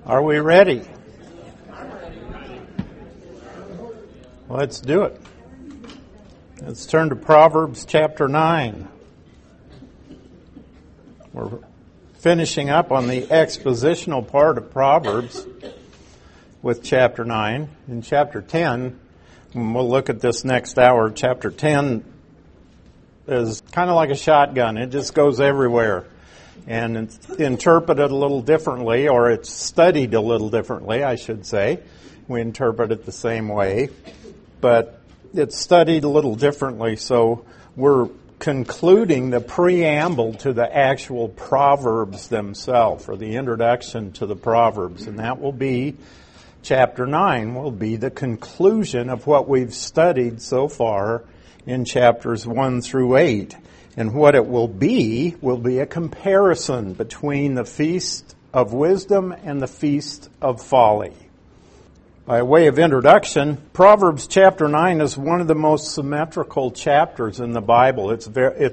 Are we ready? Let's do it. Let's turn to Proverbs chapter 9. We're finishing up on the expositional part of Proverbs with chapter 9. In chapter 10, and we'll look at this next hour, chapter 10 is kind of like a shotgun. It just goes everywhere. And it's interpreted a little differently, or it's studied a little differently, I should say. We interpret it the same way, but it's studied a little differently. So we're concluding the preamble to the actual Proverbs themselves, or the introduction to the Proverbs, and that will be chapter 9, will be the conclusion of what we've studied so far in chapters 1 through 8. And what it will be a comparison between the Feast of Wisdom and the Feast of Folly. By way of introduction, Proverbs chapter 9 is one of the most symmetrical chapters in the Bible. It's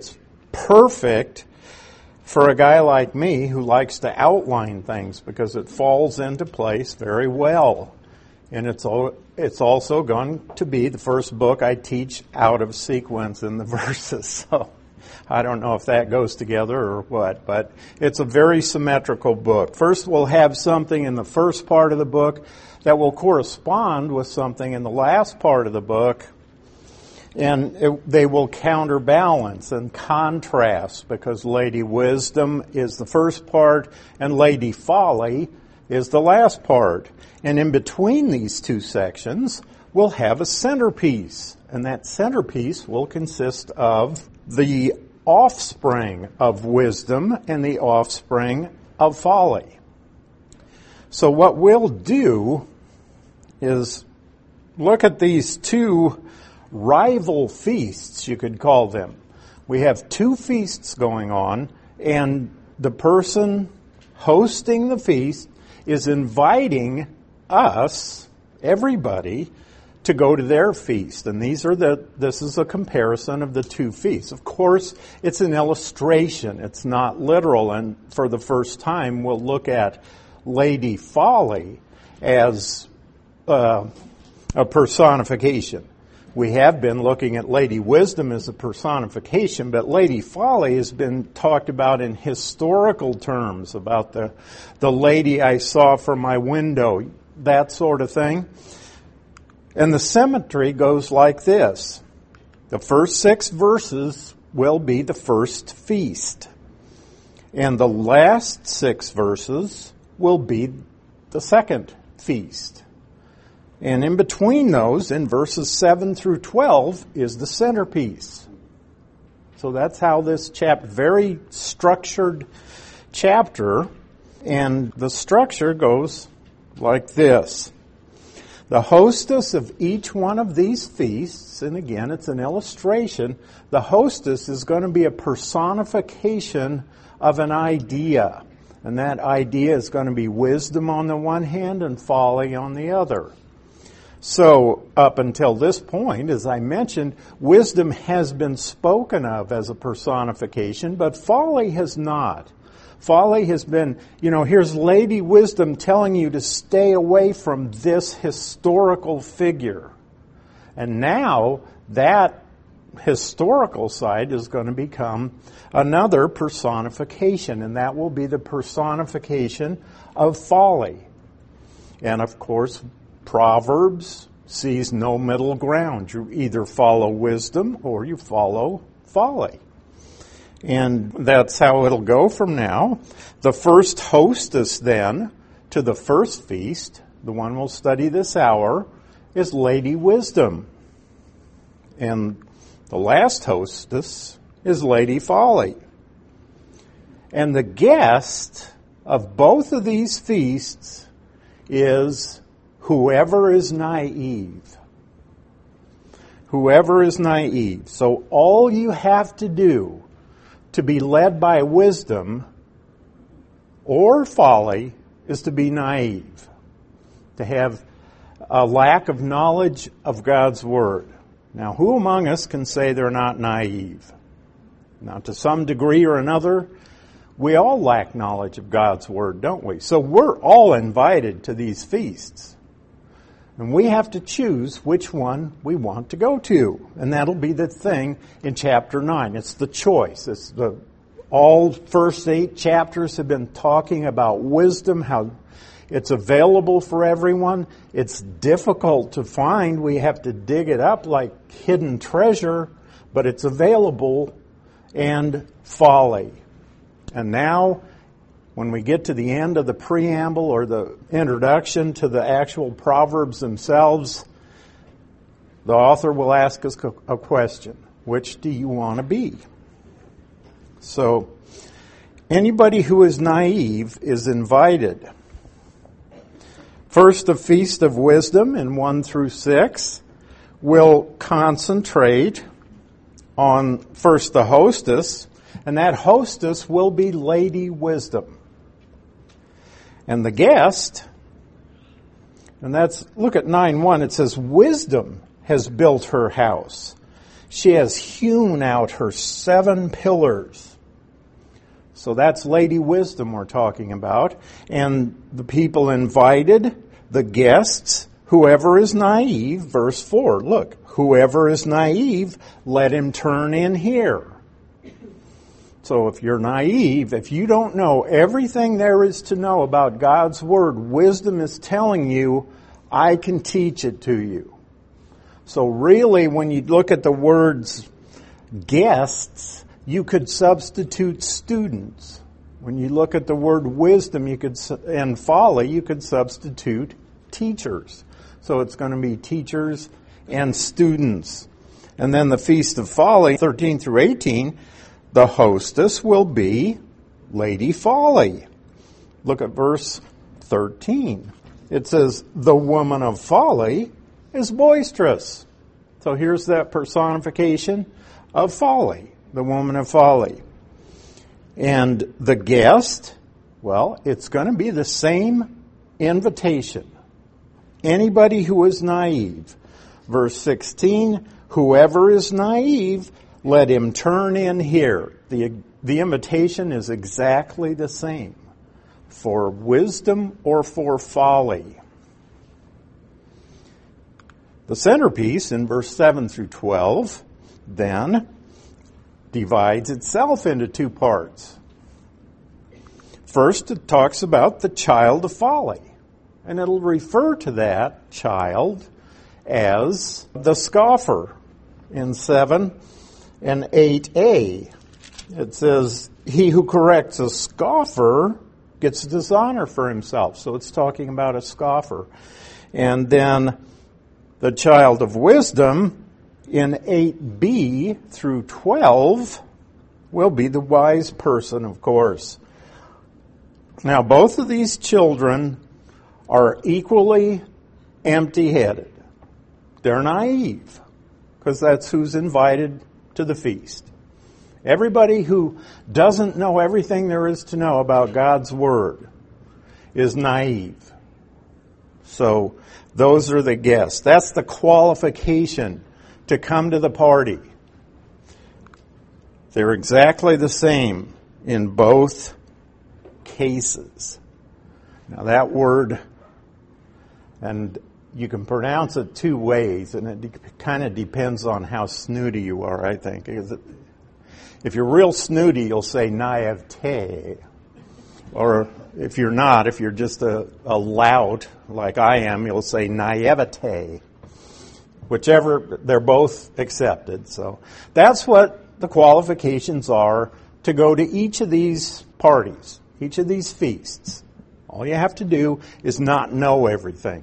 perfect for a guy like me who likes to outline things because it falls into place very well. And it's also going to be the first book I teach out of sequence in the verses. So I don't know if that goes together or what, but it's a very symmetrical book. First, we'll have something in the first part of the book that will correspond with something in the last part of the book, and they will counterbalance and contrast, because Lady Wisdom is the first part and Lady Folly is the last part. And in between these two sections, we'll have a centerpiece, and that centerpiece will consist of the offspring of wisdom and the offspring of folly. So what we'll do is look at these two rival feasts, you could call them. We have two feasts going on, and the person hosting the feast is inviting us, everybody, to go to their feast. And this is a comparison of the two feasts. Of course, it's an illustration. It's not literal. And for the first time, we'll look at Lady Folly as a personification. We have been looking at Lady Wisdom as a personification, but Lady Folly has been talked about in historical terms, about the lady I saw from my window, that sort of thing. And the symmetry goes like this. The first 6 verses will be the first feast. And the last 6 verses will be the second feast. And in between those, in verses 7 through 12, is the centerpiece. So that's how this very structured chapter, and the structure goes like this. The hostess of each one of these feasts, and again, it's an illustration, the hostess is going to be a personification of an idea. And that idea is going to be wisdom on the one hand and folly on the other. So, up until this point, as I mentioned, wisdom has been spoken of as a personification, but folly has not. Folly has been, here's Lady Wisdom telling you to stay away from this historical figure. And now that historical side is going to become another personification, and that will be the personification of folly. And of course, Proverbs sees no middle ground. You either follow wisdom or you follow folly. And that's how it'll go from now. The first hostess then to the first feast, the one we'll study this hour, is Lady Wisdom. And the last hostess is Lady Folly. And the guest of both of these feasts is whoever is naive. Whoever is naive. So all you have to do to be led by wisdom or folly is to be naive, to have a lack of knowledge of God's Word. Now, who among us can say they're not naive? Now, to some degree or another, We all lack knowledge of God's Word, don't we? So we're all invited to these feasts. And we have to choose which one we want to go to. And that'll be the thing in chapter 9. It's the choice. All first 8 chapters have been talking about wisdom, how it's available for everyone. It's difficult to find. We have to dig it up like hidden treasure, but it's available. And folly. And now, when we get to the end of the preamble or the introduction to the actual Proverbs themselves, the author will ask us a question. Which do you want to be? So, anybody who is naive is invited. First, the Feast of Wisdom in 1 through 6 will concentrate on first the hostess, and that hostess will be Lady Wisdom. And the guest, and look at 9:1, it says, Wisdom has built her house. She has hewn out her 7 pillars. So that's Lady Wisdom we're talking about. And the people invited, the guests, whoever is naive, verse 4, look, whoever is naive, let him turn in here. So if you're naive, if you don't know everything there is to know about God's Word, wisdom is telling you, I can teach it to you. So really, when you look at the words guests, you could substitute students. When you look at the word wisdom and folly, you could substitute teachers. So it's going to be teachers and students. And then the Feast of Folly, 13 through 18, the hostess will be Lady Folly. Look at verse 13. It says, the woman of folly is boisterous. So here's that personification of folly, the woman of folly. And the guest, well, it's going to be the same invitation. Anybody who is naive. Verse 16, whoever is naive, let him turn in here. The invitation is exactly the same for wisdom or for folly. The centerpiece in verse 7 through 12 then divides itself into 2 parts. First, it talks about the child of folly, and it'll refer to that child as the scoffer in 7 and 8a. It says, he who corrects a scoffer gets dishonor for himself. So it's talking about a scoffer. And then the child of wisdom in 8b through 12 will be the wise person, of course. Now, both of these children are equally empty-headed. They're naive, because that's who's invited to the feast. Everybody who doesn't know everything there is to know about God's Word is naive. So those are the guests. That's the qualification to come to the party. They're exactly the same in both cases. Now that word, and you can pronounce it 2 ways, and it kind of depends on how snooty you are, I think. If you're real snooty, you'll say naivete. Or if you're not, if you're just a lout like I am, you'll say naivete. Whichever, they're both accepted. So that's what the qualifications are to go to each of these parties, each of these feasts. All you have to do is not know everything.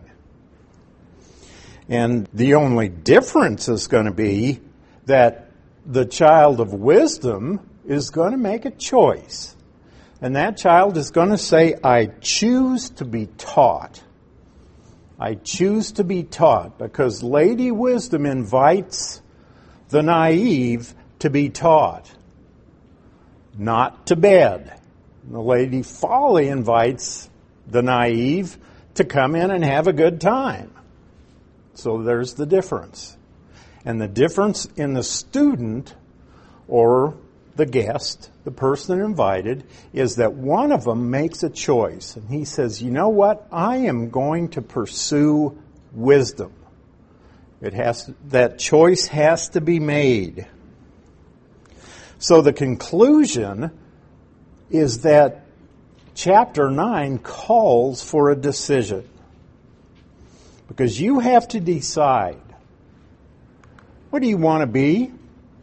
And the only difference is going to be that the child of wisdom is going to make a choice. And that child is going to say, I choose to be taught. I choose to be taught, because Lady Wisdom invites the naive to be taught, not to bed. The Lady Folly invites the naive to come in and have a good time. So there's the difference. And the difference in the student or the guest, the person invited, is that one of them makes a choice. And he says, you know what? I am going to pursue wisdom. That choice has to be made. So the conclusion is that chapter 9 calls for a decision. Because you have to decide, what do you want to be?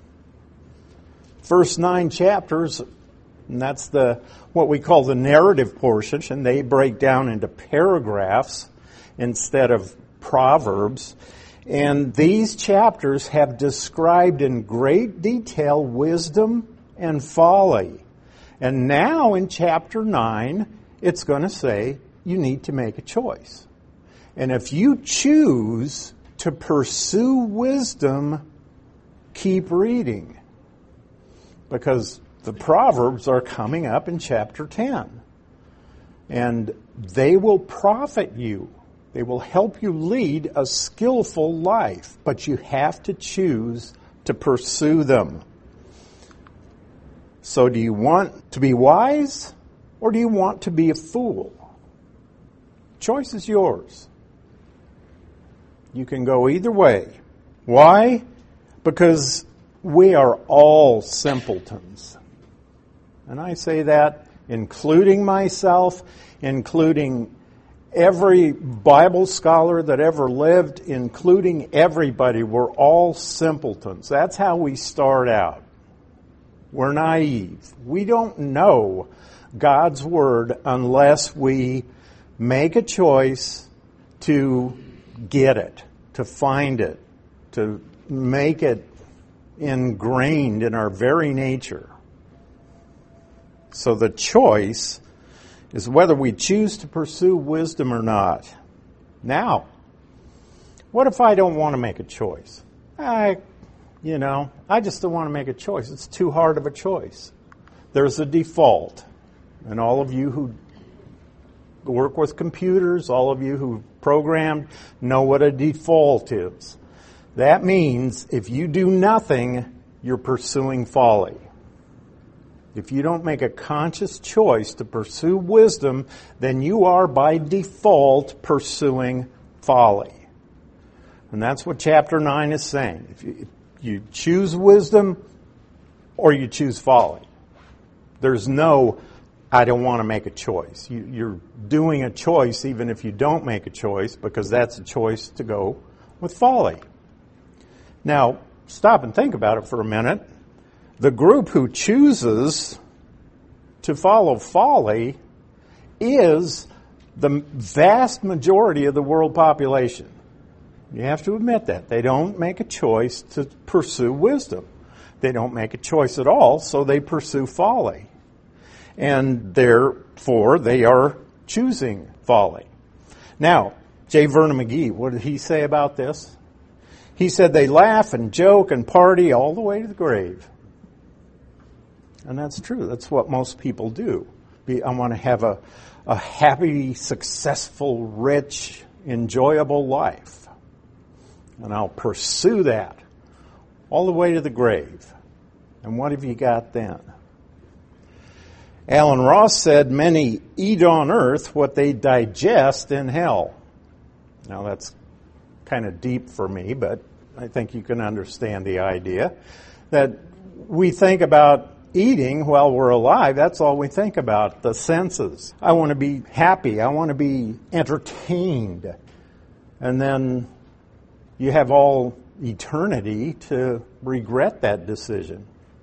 First 9 chapters, and that's what we call the narrative portion, and they break down into paragraphs instead of proverbs. And these chapters have described in great detail wisdom and folly. And now in chapter 9, it's going to say you need to make a choice. And if you choose to pursue wisdom, keep reading. Because the Proverbs are coming up in chapter 10. And they will profit you. They will help you lead a skillful life. But you have to choose to pursue them. So do you want to be wise or do you want to be a fool? Choice is yours. You can go either way. Why? Because we are all simpletons. And I say that including myself, including every Bible scholar that ever lived, including everybody. We're all simpletons. That's how we start out. We're naive. We don't know God's Word unless we make a choice to get it, to find it, to make it ingrained in our very nature. So the choice is whether we choose to pursue wisdom or not. Now, what if I don't want to make a choice? I just don't want to make a choice. It's too hard of a choice. There's a default. And all of you who work with computers, all of you who programmed, know what a default is. That means if you do nothing, you're pursuing folly. If you don't make a conscious choice to pursue wisdom, then you are by default pursuing folly. And that's what chapter 9 is saying. If you choose wisdom or you choose folly. There's no, I don't want to make a choice. You're doing a choice even if you don't make a choice, because that's a choice to go with folly. Now, stop and think about it for a minute. The group who chooses to follow folly is the vast majority of the world population. You have to admit that. They don't make a choice to pursue wisdom. They don't make a choice at all, so they pursue folly. And therefore, they are choosing folly. Now, J. Vernon McGee, what did he say about this? He said they laugh and joke and party all the way to the grave. And that's true. That's what most people do. I want to have a happy, successful, rich, enjoyable life. And I'll pursue that all the way to the grave. And what have you got then? Alan Ross said, many eat on earth what they digest in hell. Now that's kind of deep for me, but I think you can understand the idea that we think about eating while we're alive. That's all we think about, the senses. I want to be happy. I want to be entertained. And then you have all eternity to regret that decision.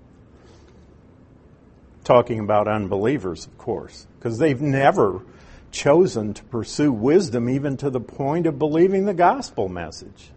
Talking about unbelievers, of course, because they've never chosen to pursue wisdom even to the point of believing the gospel message.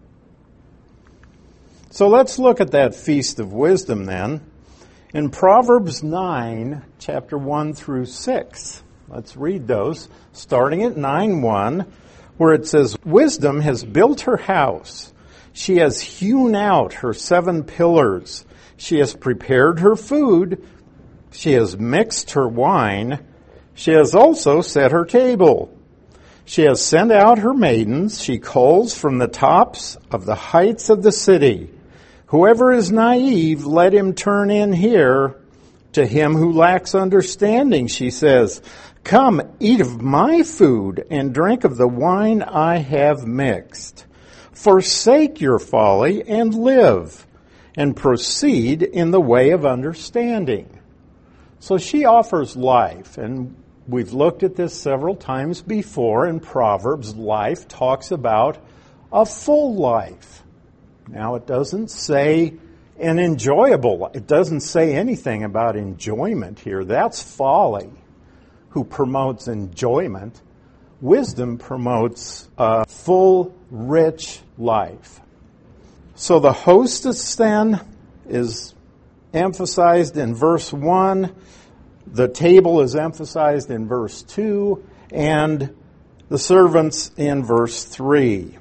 So let's look at that feast of wisdom then. In Proverbs 9, chapter 1 through 6, let's read those, starting at 9:1, where it says, wisdom has built her house. She has hewn out her 7 pillars. She has prepared her food. She has mixed her wine. She has also set her table. She has sent out her maidens. She calls from the tops of the heights of the city. Whoever is naive, let him turn in here. To him who lacks understanding, she says, come, eat of my food and drink of the wine I have mixed. Forsake your folly and live, and proceed in the way of understanding. So she offers life, and we've looked at this several times before in Proverbs. Life talks about a full life. Now, it doesn't say an enjoyable. It doesn't say anything about enjoyment here. That's folly, who promotes enjoyment. Wisdom promotes a full, rich life. So the hostess then is emphasized in verse 1. The table is emphasized in verse 2. And the servants in verse 3.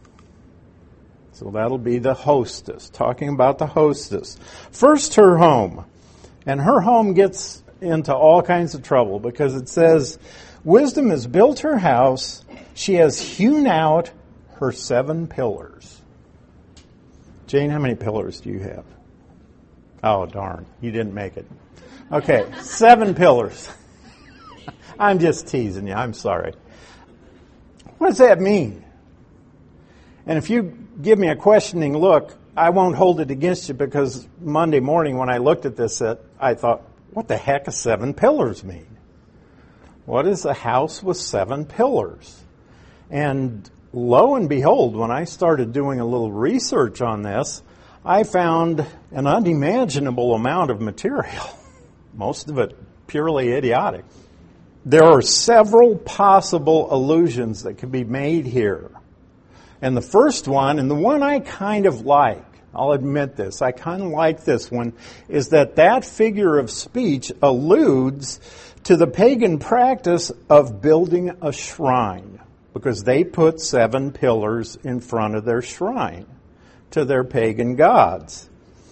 So that'll be the hostess, talking about the hostess. First, her home. And her home gets into all kinds of trouble because it says, wisdom has built her house. She has hewn out her 7 pillars. Jane, how many pillars do you have? Oh, darn. You didn't make it. Okay, 7 pillars. I'm just teasing you. I'm sorry. What does that mean? And if you give me a questioning look, I won't hold it against you, because Monday morning when I looked at this, I thought, what the heck does 7 pillars mean? What is a house with 7 pillars? And lo and behold, when I started doing a little research on this, I found an unimaginable amount of material, most of it purely idiotic. There are several possible allusions that can be made here. And the first one, and the one I kind of like, I'll admit this, I kind of like this one, is that figure of speech alludes to the pagan practice of building a shrine, because they put 7 pillars in front of their shrine to their pagan gods.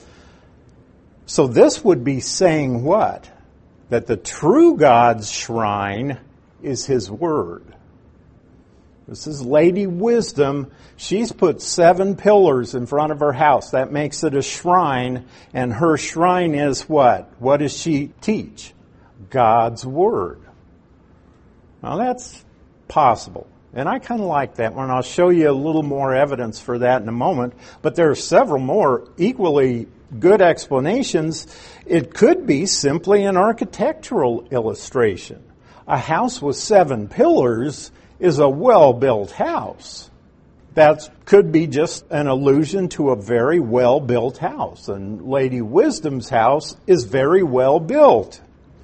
So this would be saying what? That the true God's shrine is His Word. This is Lady Wisdom. She's put 7 pillars in front of her house. That makes it a shrine. And her shrine is what? What does she teach? God's Word. Now that's possible. And I kind of like that one. I'll show you a little more evidence for that in a moment. But there are several more equally good explanations. It could be simply an architectural illustration. A house with 7 pillars is a well-built house. That could be just an allusion to a very well-built house. And Lady Wisdom's house is very well built.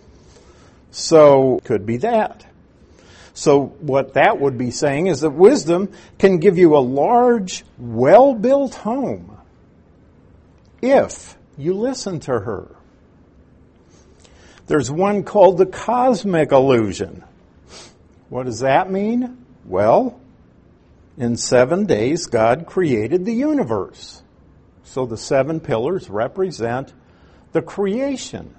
So, could be that. So, what that would be saying is that wisdom can give you a large, well-built home if you listen to her. There's one called the cosmic illusion. What does that mean? Well, in 7 days, God created the universe. So the 7 pillars represent the creation.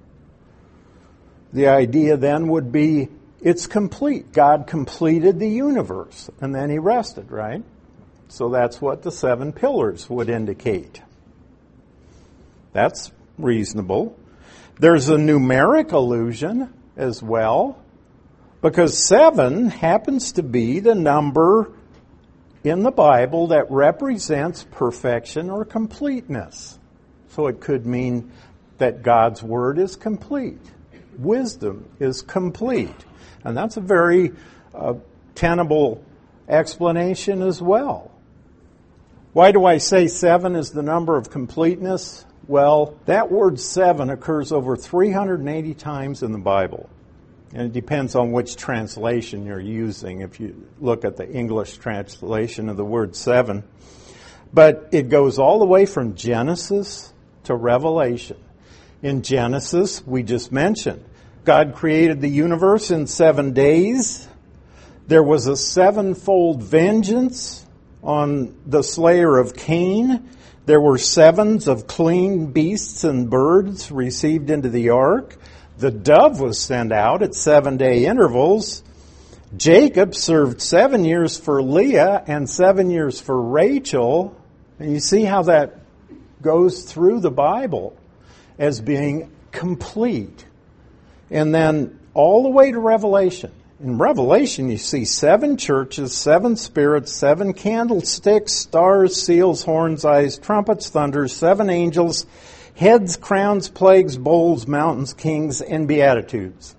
The idea then would be, it's complete. God completed the universe, and then He rested, right? So that's what the 7 pillars would indicate. That's reasonable. There's a numeric illusion as well, because 7 happens to be the number in the Bible that represents perfection or completeness. So it could mean that God's Word is complete. Wisdom is complete. And that's a very tenable explanation as well. Why do I say 7 is the number of completeness? Well, that word 7 occurs over 380 times in the Bible. And it depends on which translation you're using, if you look at the English translation of the word 7. But it goes all the way from Genesis to Revelation. In Genesis, we just mentioned, God created the universe in 7 days. There was a 7-fold vengeance on the slayer of Cain. There were 7s of clean beasts and birds received into the ark. The dove was sent out at 7-day intervals. Jacob served 7 years for Leah and 7 years for Rachel. And you see how that goes through the Bible as being complete. And then all the way to Revelation. In Revelation, you see 7 churches, 7 spirits, 7 candlesticks, stars, seals, horns, eyes, trumpets, thunders, 7 angels, heads, crowns, plagues, bowls, mountains, kings, and beatitudes.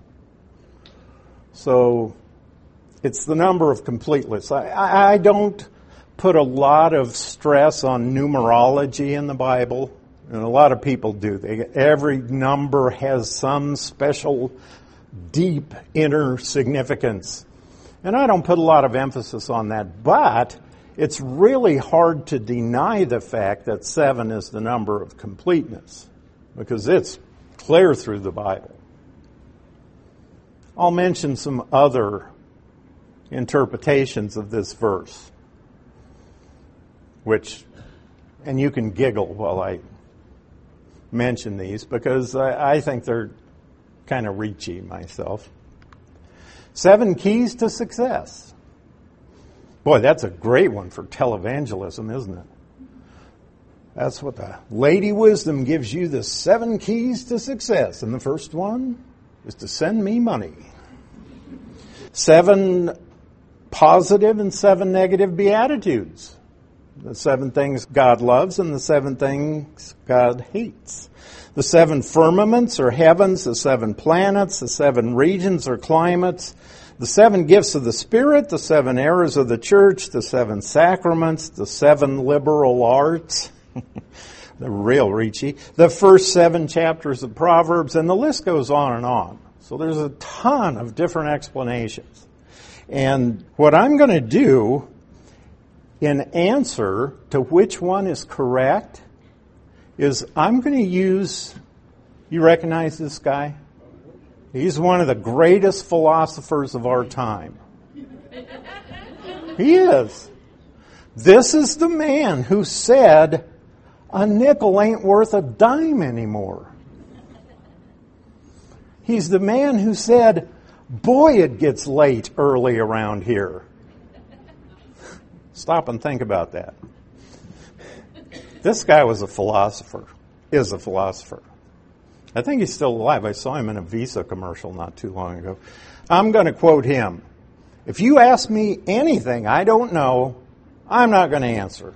So it's the number of completeness. I don't put a lot of stress on numerology in the Bible, and a lot of people do. Every number has some special, deep inner significance. And I don't put a lot of emphasis on that, but it's really hard to deny the fact that 7 is the number of completeness, because it's clear through the Bible. I'll mention some other interpretations of this verse, and you can giggle while I mention these, because I think they're kind of reachy myself. 7 keys to success. Boy, that's a great one for televangelism, isn't it? That's what the Lady Wisdom gives you, the 7 keys to success. And the first one is to send me money. 7 positive and 7 negative beatitudes. The 7 things God loves and the 7 things God hates. The 7 firmaments or heavens, the 7 planets, the 7 regions or climates, the 7 gifts of the Spirit, the 7 errors of the church, the 7 sacraments, the 7 liberal arts, the real reachy, the first 7 chapters of Proverbs, and the list goes on and on. So there's a ton of different explanations. And what I'm going to do in answer to which one is correct is I'm going to use, you recognize this guy? He's one of the greatest philosophers of our time. He is. This is the man who said, a nickel ain't worth a dime anymore. He's the man who said, boy, it gets late early around here. Stop and think about that. This guy was a philosopher, is a philosopher. I think he's still alive. I saw him in a Visa commercial not too long ago. I'm going to quote him. If you ask me anything I don't know, I'm not going to answer.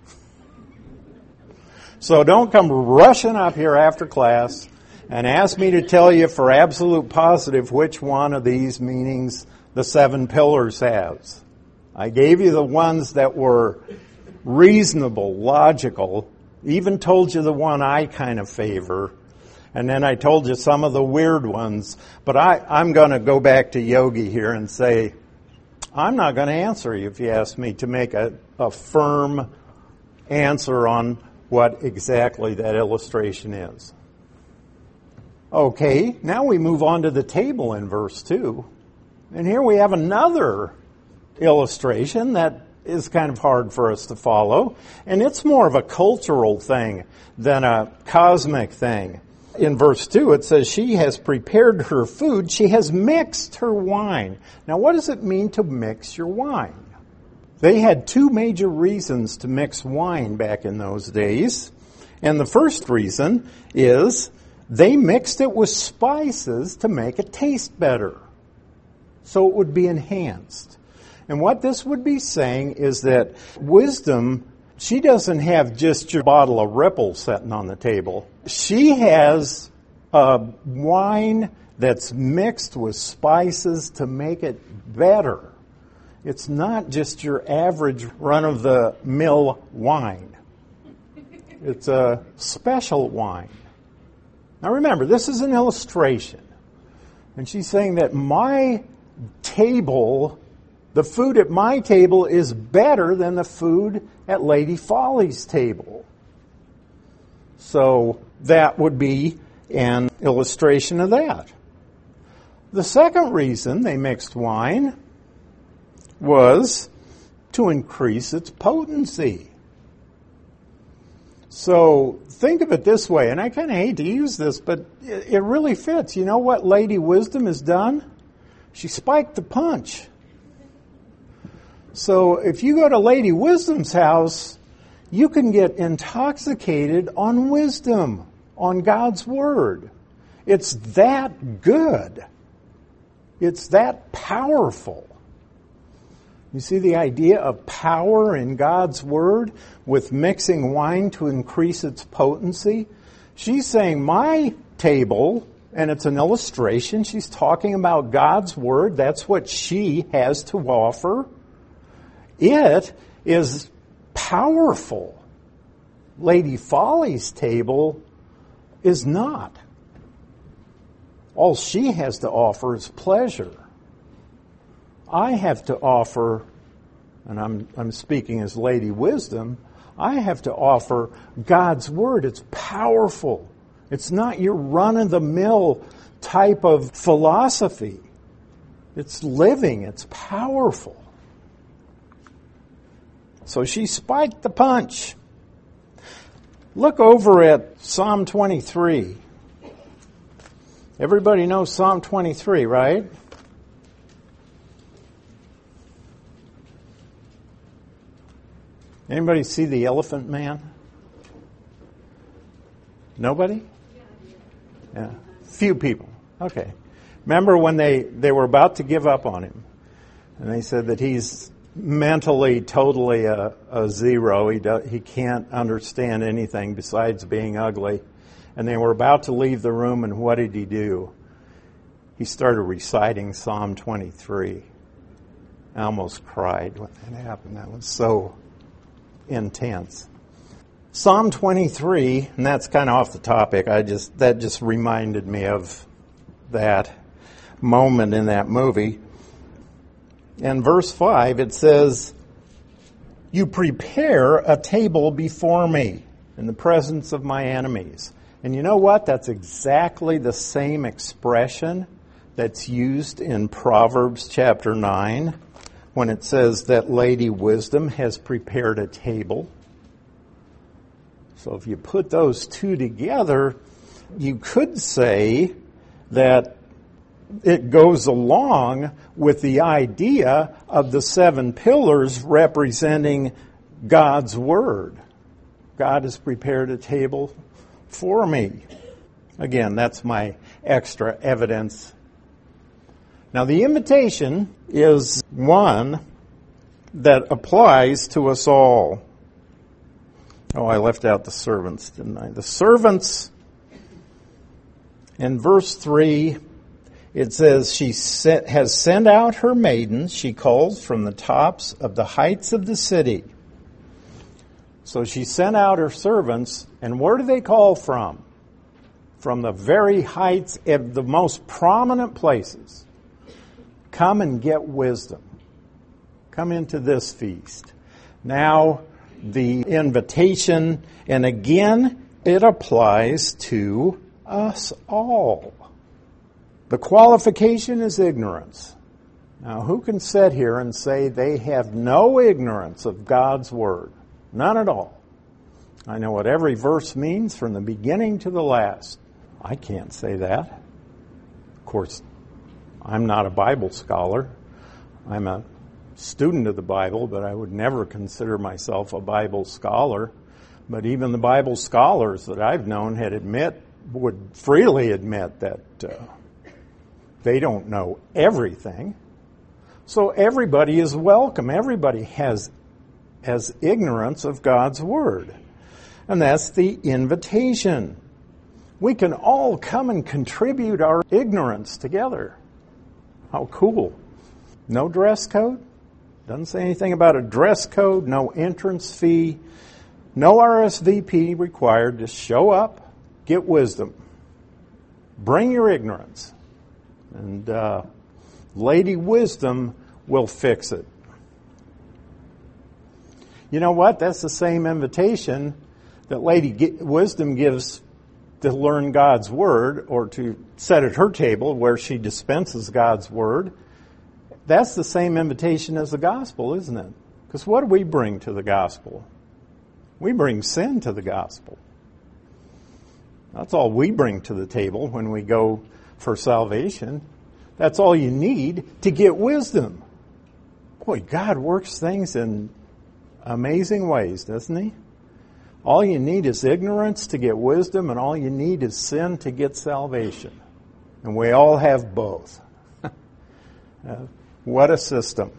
So don't come rushing up here after class and ask me to tell you for absolute positive which one of these meanings the 7 pillars has. I gave you the ones that were reasonable, logical, even told you the one I kind of favor, and then I told you some of the weird ones. But I'm going to go back to Yogi here and say, I'm not going to answer you if you ask me to make a firm answer on what exactly that illustration is. Okay, now we move on to the table in verse 2. And here we have another illustration that is kind of hard for us to follow. And it's more of a cultural thing than a cosmic thing. In verse 2, it says, she has prepared her food. She has mixed her wine. Now, what does it mean to mix your wine? They had 2 major reasons to mix wine back in those days. And the first reason is they mixed it with spices to make it taste better, so it would be enhanced. And what this would be saying is that wisdom, she doesn't have just your bottle of Ripple sitting on the table. She has a wine that's mixed with spices to make it better. It's not just your average run-of-the-mill wine. It's a special wine. Now remember, this is an illustration. And she's saying that my table, the food at my table, is better than the food at Lady Folly's table. So that would be an illustration of that. The second reason they mixed wine was to increase its potency. So think of it this way, and I kind of hate to use this, but it really fits. You know what Lady Wisdom has done? She spiked the punch. So if you go to Lady Wisdom's house, You can get intoxicated on wisdom, on God's Word. It's that good. It's that powerful. You see the idea of power in God's Word with mixing wine to increase its potency? She's saying my table, and it's an illustration, she's talking about God's Word. That's what she has to offer. It is powerful. Lady Folly's table is not. All she has to offer is pleasure. I have to offer, and I'm speaking as Lady Wisdom, I have to offer God's Word. It's powerful. It's not your run-of-the-mill type of philosophy. It's living. It's powerful. So she spiked the punch. Look over at Psalm 23. Everybody knows Psalm 23, right? Anybody see the Elephant Man? Nobody? Yeah. Few people. Okay. Remember when they were about to give up on him, and they said that he's mentally totally a zero. He can't understand anything besides being ugly. And they were about to leave the room, and what did he do? He started reciting Psalm 23. I almost cried when that happened. That was so intense. Psalm 23, and that's kind of off the topic. That just reminded me of that moment in that movie. In verse 5, it says, "You prepare a table before me in the presence of my enemies." And you know what? That's exactly the same expression that's used in Proverbs chapter 9 when it says that Lady Wisdom has prepared a table. So if you put those two together, you could say that it goes along with the idea of the 7 pillars representing God's Word. God has prepared a table for me. Again, that's my extra evidence. Now, the invitation is one that applies to us all. Oh, I left out the servants, didn't I? The servants, in verse 3, it says, she has sent out her maidens, she calls from the tops of the heights of the city. So she sent out her servants, and where do they call from? From the very heights of the most prominent places. Come and get wisdom. Come into this feast. Now, the invitation, and again, it applies to us all. The qualification is ignorance. Now, who can sit here and say they have no ignorance of God's Word? None at all. I know what every verse means from the beginning to the last. I can't say that. Of course, I'm not a Bible scholar. I'm a student of the Bible, but I would never consider myself a Bible scholar. But even the Bible scholars that I've known would freely admit that they don't know everything. So everybody is welcome. Everybody has ignorance of God's Word. And that's the invitation. We can all come and contribute our ignorance together. How cool. No dress code. Doesn't say anything about a dress code. No entrance fee. No RSVP required. Just show up. Get wisdom. Bring your ignorance. And Lady Wisdom will fix it. You know what? That's the same invitation that Lady Wisdom gives to learn God's Word, or to sit at her table where she dispenses God's Word. That's the same invitation as the gospel, isn't it? Because what do we bring to the gospel? We bring sin to the gospel. That's all we bring to the table when we go for salvation. That's all you need to get wisdom. Boy, God works things in amazing ways, doesn't He? All you need is ignorance to get wisdom, and all you need is sin to get salvation. And we all have both. What a system.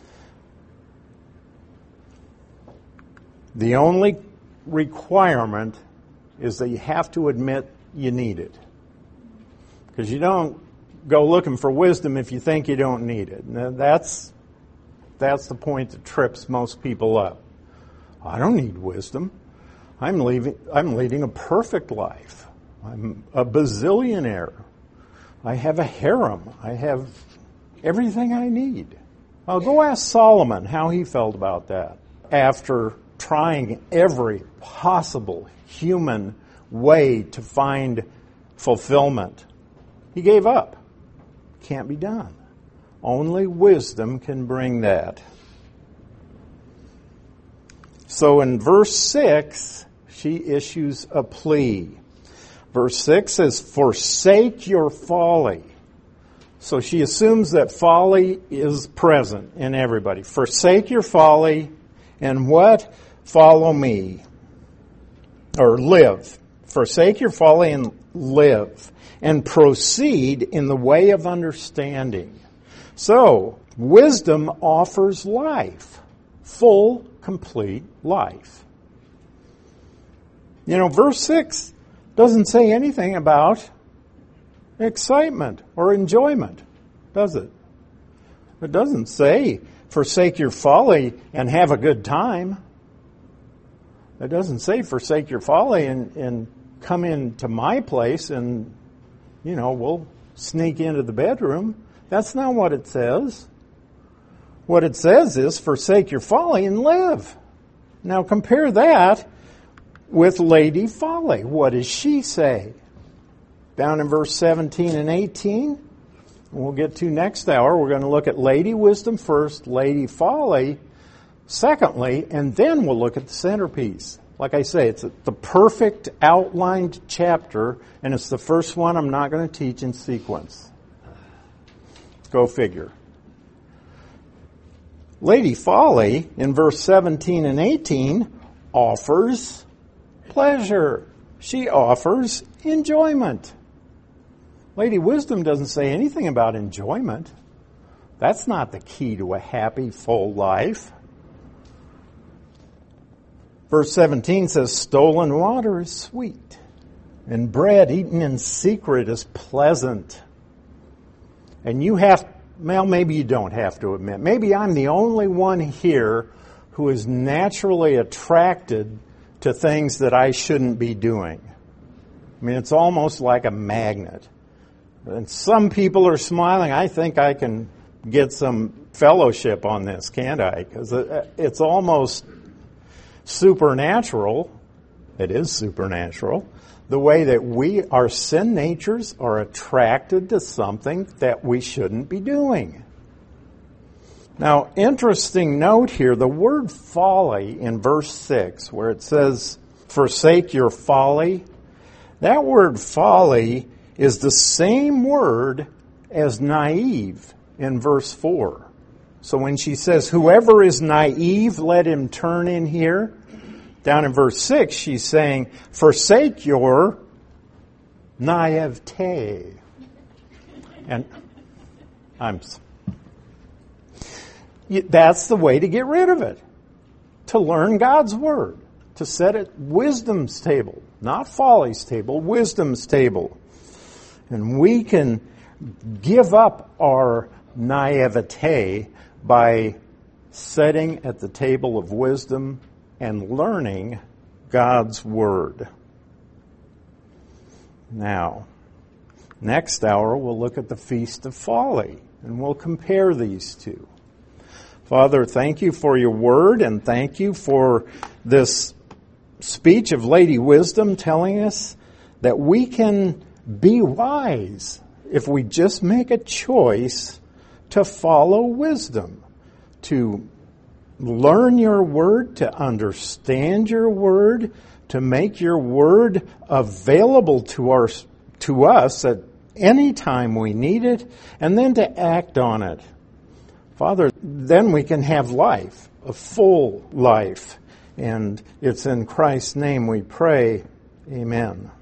The only requirement is that you have to admit you need it. Because you don't go looking for wisdom if you think you don't need it. Now, that's the point that trips most people up. I don't need wisdom. I'm leading a perfect life. I'm a bazillionaire. I have a harem. I have everything I need. Well, go ask Solomon how he felt about that. After trying every possible human way to find fulfillment, he gave up. Can't be done. Only wisdom can bring that. So in verse 6, she issues a plea. Verse 6 says, forsake your folly. So she assumes that folly is present in everybody. Forsake your folly and what? Follow me. Or live. Forsake your folly and live. And proceed in the way of understanding. So, wisdom offers life. Full, complete life. You know, verse 6 doesn't say anything about excitement or enjoyment, does it? It doesn't say, forsake your folly and have a good time. It doesn't say, forsake your folly and come into my place and, we'll sneak into the bedroom. That's not what it says. What it says is, forsake your folly and live. Now compare that with Lady Folly. What does she say? Down in verse 17 and 18, we'll get to next hour. We're going to look at Lady Wisdom first, Lady Folly secondly, and then we'll look at the centerpiece. Like I say, it's the perfect outlined chapter, and it's the first one I'm not going to teach in sequence. Go figure. Lady Folly, in verse 17 and 18, offers pleasure. She offers enjoyment. Lady Wisdom doesn't say anything about enjoyment. That's not the key to a happy, full life. Verse 17 says, stolen water is sweet, and bread eaten in secret is pleasant. And maybe you don't have to admit. Maybe I'm the only one here who is naturally attracted to things that I shouldn't be doing. I mean, it's almost like a magnet. And some people are smiling. I think I can get some fellowship on this, can't I? Because it's almost supernatural. It is supernatural. The way that our sin natures are attracted to something that we shouldn't be doing. Now, interesting note here, the word folly in verse 6, where it says, forsake your folly, that word folly is the same word as naive in verse 4. So when she says, whoever is naive, let him turn in here. Down in verse 6, she's saying, forsake your naivete. And that's the way to get rid of it. To learn God's Word. To set it wisdom's table. Not folly's table, wisdom's table. And we can give up our naivete by sitting at the table of wisdom and learning God's Word. Now, next hour we'll look at the Feast of Folly, and we'll compare these two. Father, thank you for your Word, and thank you for this speech of Lady Wisdom telling us that we can be wise if we just make a choice to follow wisdom, to learn your Word, to understand your Word, to make your Word available to us at any time we need it, and then to act on it. Father, then we can have life, a full life, And it's in Christ's name we pray. Amen.